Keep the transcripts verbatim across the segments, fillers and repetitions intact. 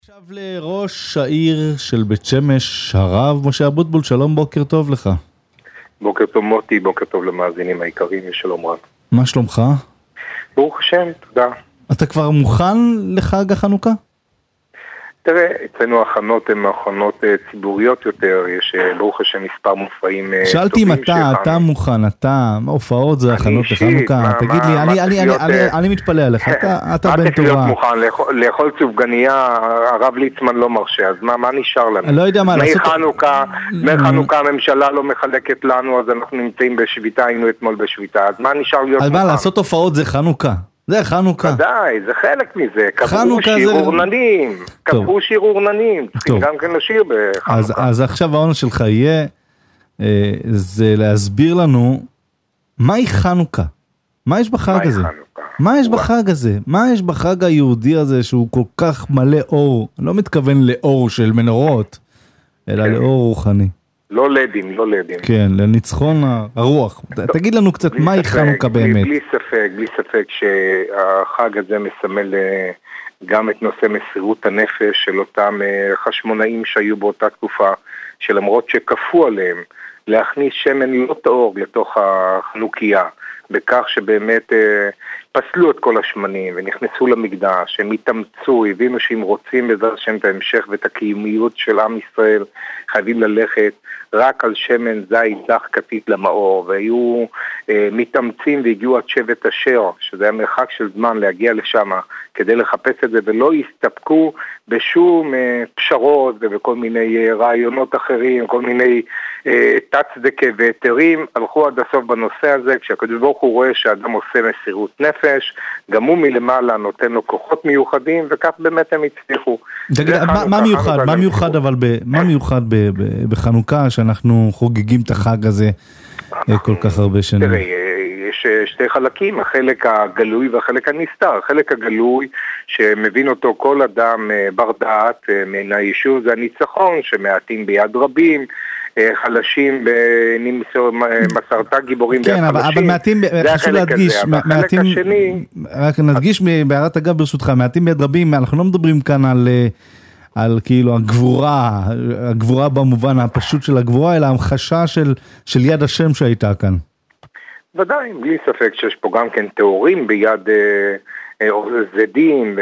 עכשיו לראש העיר של בית שמש, הרב משה אבוטבול, שלום, בוקר טוב לך. בוקר טוב מוטי, בוקר טוב למאזינים העיקריים, ושלום רב. מה שלומך? ברוך השם, תודה. אתה כבר מוכן לחג החנוכה? תראה, אצלנו הכנות הן הכנות ציבוריות יותר, יש ברוך השם מספר מופעים טובים. שאלתי אם אתה, אתה מוכן, אתה, מה הופעות זה הכנות לחנוכה? תגיד לי, אני, אני, אני, אני, אני מתפלא עליך, אתה, אתה בן תורה. להיות מוכן, לאכול צופגניה, הרב ליצמן לא מרשה, אז מה, מה נשאר לנו? אני לא יודע מה לעשות. חנוכה, מחנוכה הממשלה לא מחלקת לנו, אז אנחנו נמצאים בשביתה, היינו אתמול בשביתה, אז מה נשאר להיות מוכן? אז מה, לעשות הופעות זה חנוכה. זה חנוכה. ודאי, זה חלק מזה. קבעו שיר אורננים. קבעו שיר אורננים. צריכים גם כן לשיר בחנוכה. אז, אז עכשיו העונש שלך יהיה, אה, זה להסביר לנו, מהי חנוכה? מה יש בחג הזה? חנוכה? מה יש בחג הזה? מה יש בחג היהודי הזה שהוא כל כך מלא אור? אני לא מתכוון לאור של מנורות, אלא כן. לאור רוחני. לא לדים, לא לדים. כן, לניצחון הרוח. תגיד לנו קצת, מהי חנוכה באמת? בלי ספק, בלי ספק שהחג הזה מסמל גם את נושא מסירות הנפש של אותם חשמונאים שהיו באותה תקופה, שלמרות שכפו עליהם להכניס שמן לא טהור לתוך החנוכיה, בכך שבאמת פסלו את כל השמנים ונכנסו למקדש, הם התאמצו, הבינו שהם רוצים בעזרת השם את ההמשך ואת הקיומיות של עם ישראל, חייבים ללכת רק על שמן זית זך כתית למאור, והיו אה, מתאמצים והגיעו עד שבט אשר, שזה היה מרחק של זמן להגיע לשם כדי לחפש את זה, ולא הסתפקו בשום אה, פשרות ובכל מיני אה, רעיונות אחרים, כל מיני אה, תצדקה והיתרים, הלכו עד הסוף בנושא הזה, כשהקדוש ברוך הוא רואה שאדם עושה מסירות נפש, גם הוא מלמעלה נותן לו כוחות מיוחדים, וכך באמת הם הצליחו. תגיד, מה, מה מיוחד, מה מיוחד אבל, ב, מה מיוחד ב, ב, בחנוכה, שאנחנו חוגגים את החג הזה כל כך הרבה שנים? תראה, יש שתי חלקים, החלק הגלוי והחלק הנסתר. החלק הגלוי שמבין אותו כל אדם בר דעת מן היישוב, זה הניצחון שמעטים ביד רבים, חלשים במסרתה גיבורים ביד חלשים. כן, אבל מעטים, חשוב להדגיש, מעטים, רק נדגיש בהערת אגב ברשותך, מעטים ביד רבים, אנחנו לא מדברים כאן על... על כאילו הגבורה, הגבורה במובן הפשוט של הגבורה, אלא המחשה של, של יד השם שהייתה כאן. ודאי, בלי ספק שיש פה גם כן תיאורים ביד אה, אה, זדים,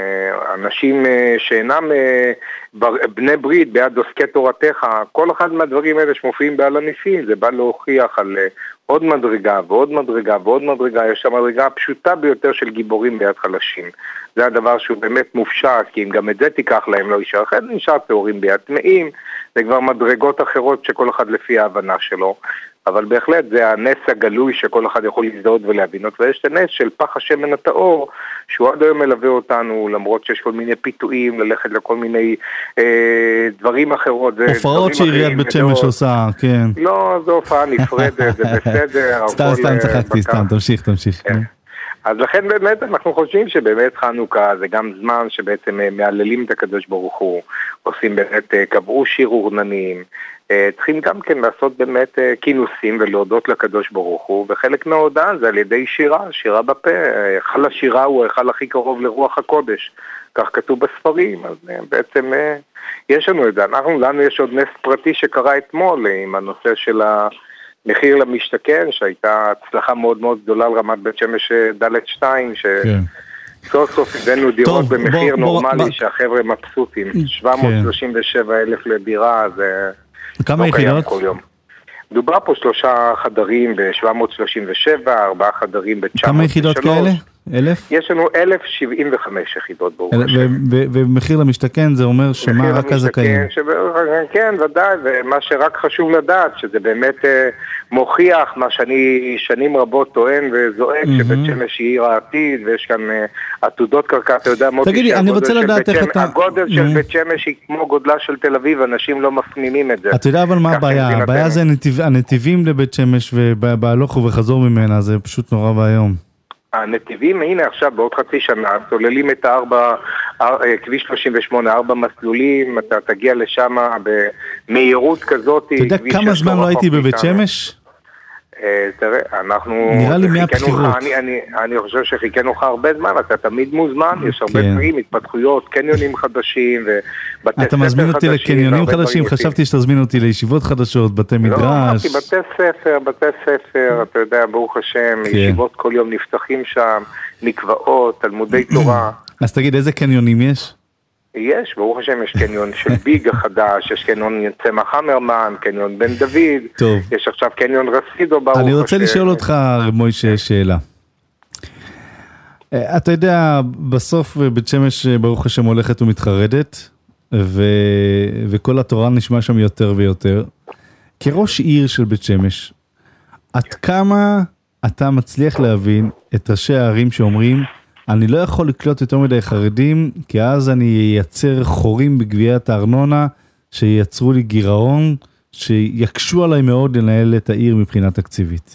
אנשים אה, שאינם אה, בני ברית ביד עוסקי תורתך, כל אחד מהדברים האלה שמופיעים בעל הניסים, זה בא להוכיח על אה, עוד מדרגה ועוד מדרגה ועוד מדרגה, יש שם מדרגה הפשוטה ביותר של גיבורים ביד חלשים. זה הדבר שהוא באמת מופשט, כי אם גם את זה תיקח להם לא יישאר, אחרי זה נשאר תיאורים ביד טמאים, זה כבר מדרגות אחרות שכל אחד לפי ההבנה שלו, אבל בהחלט זה הנס הגלוי שכל אחד יכול להזדהות ולהבין אותו, ויש את הנס של פח השמן הטהור, שהוא עד היום מלווה אותנו, למרות שיש כל מיני פיתויים, ללכת לכל מיני אה, דברים אחרות. הופעות שעיריית בית שמש עושה, כן. לא, זו הופעה נפרדת, זה בסדר. סתם, סתם צחקתי, סתם, תמשיך, תמשיך. כן. אז לכן באמת אנחנו חושבים שבאמת חנוכה זה גם זמן שבעצם מעללים את הקדוש ברוך הוא, עושים באמת, קבעו שיר אורננים, צריכים גם כן לעשות באמת כינוסים ולהודות לקדוש ברוך הוא, וחלק מההודעה זה על ידי שירה, שירה בפה, היכל השירה הוא היכל הכי קרוב לרוח הקודש, כך כתוב בספרים, אז בעצם יש לנו את זה, אנחנו, לנו יש עוד נס פרטי שקרה אתמול עם הנושא של ה... מחיר למשתכן, שהייתה הצלחה מאוד מאוד גדולה על רמת בית שמש ד' שתיים, שסוף סוף הבאנו דירות במחיר נורמלי, שהחבר'ה מבסוטים, שבע מאות שלושים ושבע אלף לדירה, זה כמה יחידות? דובר פה שלושה חדרים ב-שבע מאות שלושים ושבע, ארבעה חדרים ב-תשע מאות ושלוש. כמה יחידות כאלה? אלף? יש לנו אלף שבעים וחמש יחידות ברוך השם. ומחיר למשתכן זה אומר שמה רק הזכאים? כן, ודאי, ומה שרק חשוב לדעת, שזה באמת מוכיח מה שאני שנים רבות טוען וזועק, שבית שמש היא עיר העתיד, ויש כאן עתודות קרקע, אתה יודע, תגידי, אני רוצה לדעת איך אתה... הגודל של בית שמש היא כמו גודלה של תל אביב, אנשים לא מפנימים את זה. אתה יודע אבל מה הבעיה? הבעיה זה הנתיבים לבית שמש ובהלוך ובחזור ממנה, זה פשוט נורא והיום. הנתיבים, הנה עכשיו בעוד חצי שנה, סוללים את הארבע, כביש שלושים ושמונה, ארבע מסלולים, אתה תגיע לשם במהירות כזאת. אתה יודע כמה זמן לא הייתי בבית שמש? תראה, אנחנו... נראה לי מהבחירות. אני, אני, אני חושב שחיכנו לך הרבה זמן, אתה תמיד מוזמן, יש הרבה דברים, התפתחויות, קניונים חדשים ובתי ספר חדשים. אתה מזמין אותי לקניונים חדשים, חשבתי שתזמין אותי לישיבות חדשות, בתי מדרש. לא, אמרתי, בתי ספר, בתי ספר, אתה יודע, ברוך השם, ישיבות כל יום נפתחים שם, מקוואות, תלמודי תורה. אז תגיד, איזה קניונים יש? יש, ברוך השם, יש קניון של ביג החדש, יש קניון צמח המרמן, קניון בן דוד, טוב. יש עכשיו קניון רסידו, ברוך השם. אני רוצה לשאול אותך, מוישה, שאלה. אתה יודע, בסוף בית שמש, ברוך השם, הולכת ומתחרדת, ו... וכל התורה נשמע שם יותר ויותר. כראש עיר של בית שמש, עד כמה אתה מצליח להבין את ראשי הערים שאומרים, אני לא יכול לקלוט יותר מדי חרדים, כי אז אני ייצר חורים בגביית הארנונה, שייצרו לי גירעון, שיקשו עליי מאוד לנהל את העיר מבחינה תקציבית.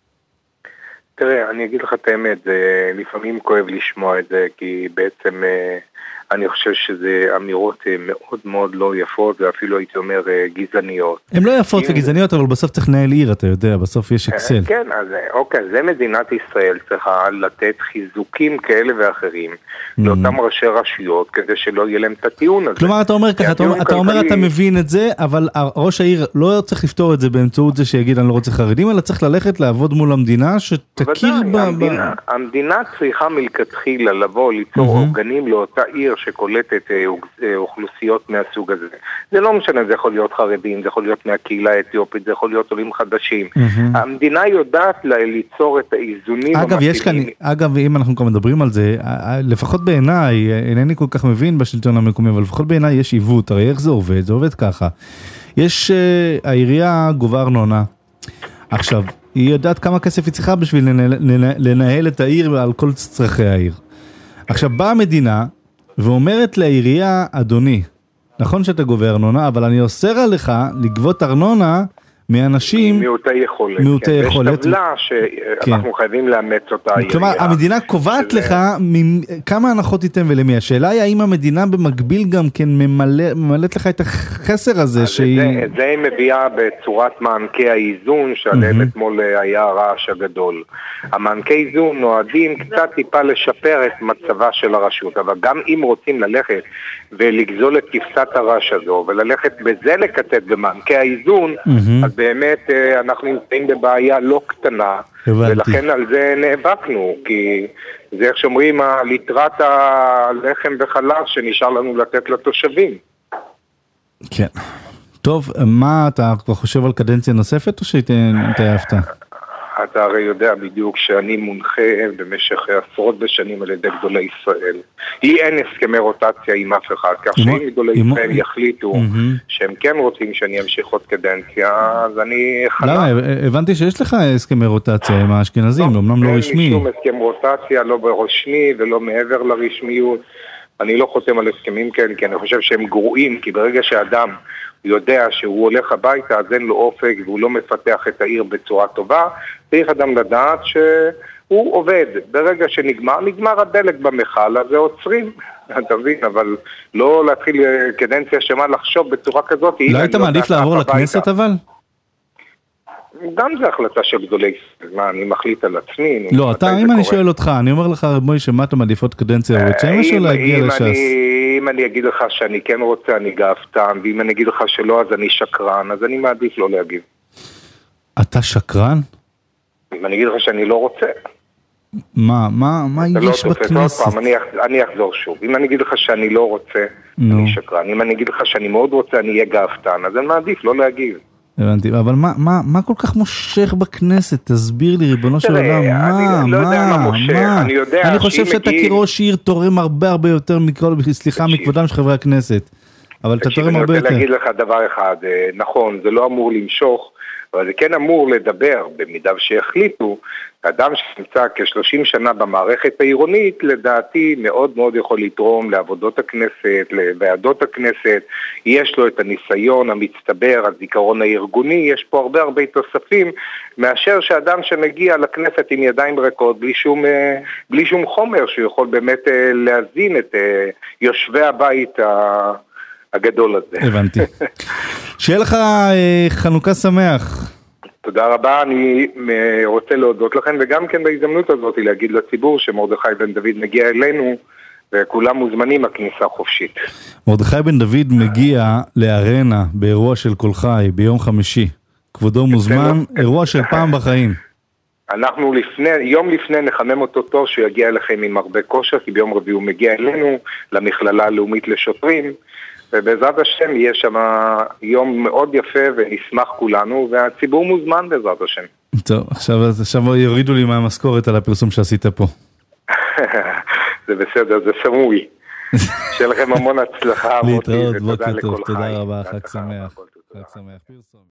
תראה, אני אגיד לך את האמת, זה לפעמים כואב לשמוע את זה, כי בעצם אני חושב שזה אמירות מאוד מאוד לא יפות, ואפילו הייתי אומר גזעניות. הן לא יפות וגזעניות, אבל בסוף צריך לנהל עיר, אתה יודע, בסוף יש אקסל. כן, אז אוקיי, זה מדינת ישראל צריכה לתת חיזוקים כאלה ואחרים, לאותם ראשי רשויות, כדי שלא יהיה להם את הטיעון הזה. כלומר, אתה אומר ככה, אתה אומר, אתה מבין את זה, אבל ראש העיר לא צריך לפתור את זה באמצעות זה שיגיד, אני לא רוצה חרדים, אלא צריך ללכת לעבוד מול המדינה, שתכיר ב... המדינה צריכה מלכתחילה לבוא, ליצור אורגנים לאותה עיר שקולטת אוכלוסיות מהסוג הזה. זה לא משנה, זה יכול להיות חרדים, זה יכול להיות מהקהילה האתיופית, זה יכול להיות עולים חדשים. המדינה יודעת ליצור את האיזונים המתאימים. אגב, אם אנחנו כבר מדברים על זה, לפחות בעיניי, אינני כל כך מבין בשלטון המקומי, אבל לפחות בעיניי יש עיוות, הרי איך זה עובד? זה עובד ככה. יש, העירייה גובה ארנונה. עכשיו, היא יודעת כמה כסף היא צריכה בשביל לנהל את העיר על כל צרכי העיר. עכשיו, באה המדינה, ואומרת לעירייה, אדוני, נכון שאתה גובה ארנונה, אבל אני אוסר עליך לגבות ארנונה מאנשים... מיעוטי יכולת. מיעוטי יכולת. יש טבלה שאנחנו חייבים לאמץ אותה. כלומר, המדינה קובעת לך כמה הנחות תיתן ולמי. השאלה היא האם המדינה במקביל גם כן ממלאת לך את החסר הזה שהיא... זה היא מביאה בצורת מענקי האיזון, שעליהם אתמול היה הרעש הגדול. המענקי איזון נועדים קצת טיפה לשפר את מצבה של הרשות, אבל גם אם רוצים ללכת ולגזול את כבשת הרש הזו, וללכת בזה לקצת במענקי האיזון, אז באמת אנחנו נמצאים בבעיה לא קטנה, ולכן על זה נאבקנו, כי זה איך שאומרים, ליטרת הלחם וחלב שנשאר לנו לתת לתושבים. כן. טוב, מה, אתה כבר חושב על קדנציה נוספת או שהתעייפת? אתה הרי יודע בדיוק שאני מונחה במשך עשרות בשנים על ידי גדולי ישראל. לי אין הסכמי רוטציה עם אף אחד, כך שאם גדולי ישראל יחליטו שהם כן רוצים שאני אמשיך עוד קדנציה, אז אני חלק. לא, הבנתי שיש לך הסכמי רוטציה עם האשכנזים, אמנם לא רשמי. אין לי שום הסכם רוטציה, לא ברשמי ולא מעבר לרשמיות. אני לא חותם על הסכמים כאלה, כי אני חושב שהם גרועים, כי ברגע שאדם יודע שהוא הולך הביתה, אז אין לו אופק והוא לא מפתח את העיר בצורה טובה, צריך אדם לדעת שהוא עובד. ברגע שנגמר, נגמר הדלק במחל, אז זה עוצרים, אתה מבין, אבל לא להתחיל קדנציה שמה לחשוב בצורה כזאת. לא היית מעדיף לעבור לכנסת אבל? גם זה החלטה של גדולי ישראל, מה, אני מחליט על עצמי. לא, אתה, אם אני שואל אותך, אני אומר לך, מוישה, מה אתה מעדיף עוד קדנציה בבית שמש או להגיע לש"ס? אם אני אגיד לך שאני כן רוצה, אני גאוותן, ואם אני אגיד לך שלא, אז אני שקרן, אז אני מעדיף לא להגיב. אתה שקרן? אם אני אגיד לך שאני לא רוצה. מה, מה, מה יש בכנסת? אני אחזור שוב. אם אני אגיד לך שאני לא רוצה, אני שקרן. אם אני אגיד לך שאני מאוד רוצה, אני אהיה גאוותן, אז אני מעדיף לא להגיב. הבנתי, אבל מה, מה, מה כל כך מושך בכנסת? תסביר לי, ריבונו של עולם, מה, אני לא יודע מה מושך, אני יודע... אני חושב שאתה כראש עיר תורם הרבה הרבה יותר מכל, סליחה, מכבודם של חברי הכנסת, אבל אתה תורם הרבה יותר. אני רוצה להגיד לך דבר אחד, נכון, זה לא אמור למשוך, אבל זה כן אמור לדבר, במידה שהחליטו, אדם שנמצא כ-שלושים שנה במערכת העירונית, לדעתי מאוד מאוד יכול לתרום לעבודות הכנסת, לוועדות הכנסת, יש לו את הניסיון המצטבר, הזיכרון הארגוני, יש פה הרבה הרבה תוספים, מאשר שאדם שמגיע לכנסת עם ידיים ריקות, בלי שום, בלי שום חומר, שיכול באמת להזין את יושבי הבית ה... הגדול הזה. הבנתי. שיהיה לך חנוכה שמח. תודה רבה, אני רוצה להודות לכם, וגם כן בהזדמנות הזאת להגיד לציבור שמרדכי בן דוד מגיע אלינו, וכולם מוזמנים הכניסה חופשית. מרדכי בן דוד מגיע לארנה באירוע של כל חי ביום חמישי. כבודו מוזמן, אירוע של פעם בחיים. אנחנו לפני, יום לפני נחמם אותו טוב שהוא יגיע אליכם עם הרבה כושר, כי ביום רביעי הוא מגיע אלינו למכללה הלאומית לשוטרים, ובעזרת השם יהיה שם יום מאוד יפה ונשמח כולנו, והציבור מוזמן בעזרת השם. טוב, עכשיו, עכשיו יורידו לי מהמשכורת על הפרסום שעשית פה. זה בסדר, זה סמוי. שיהיה לכם המון הצלחה. להתראות, בוקר טוב, תודה רבה, חג שמח. חג שמח.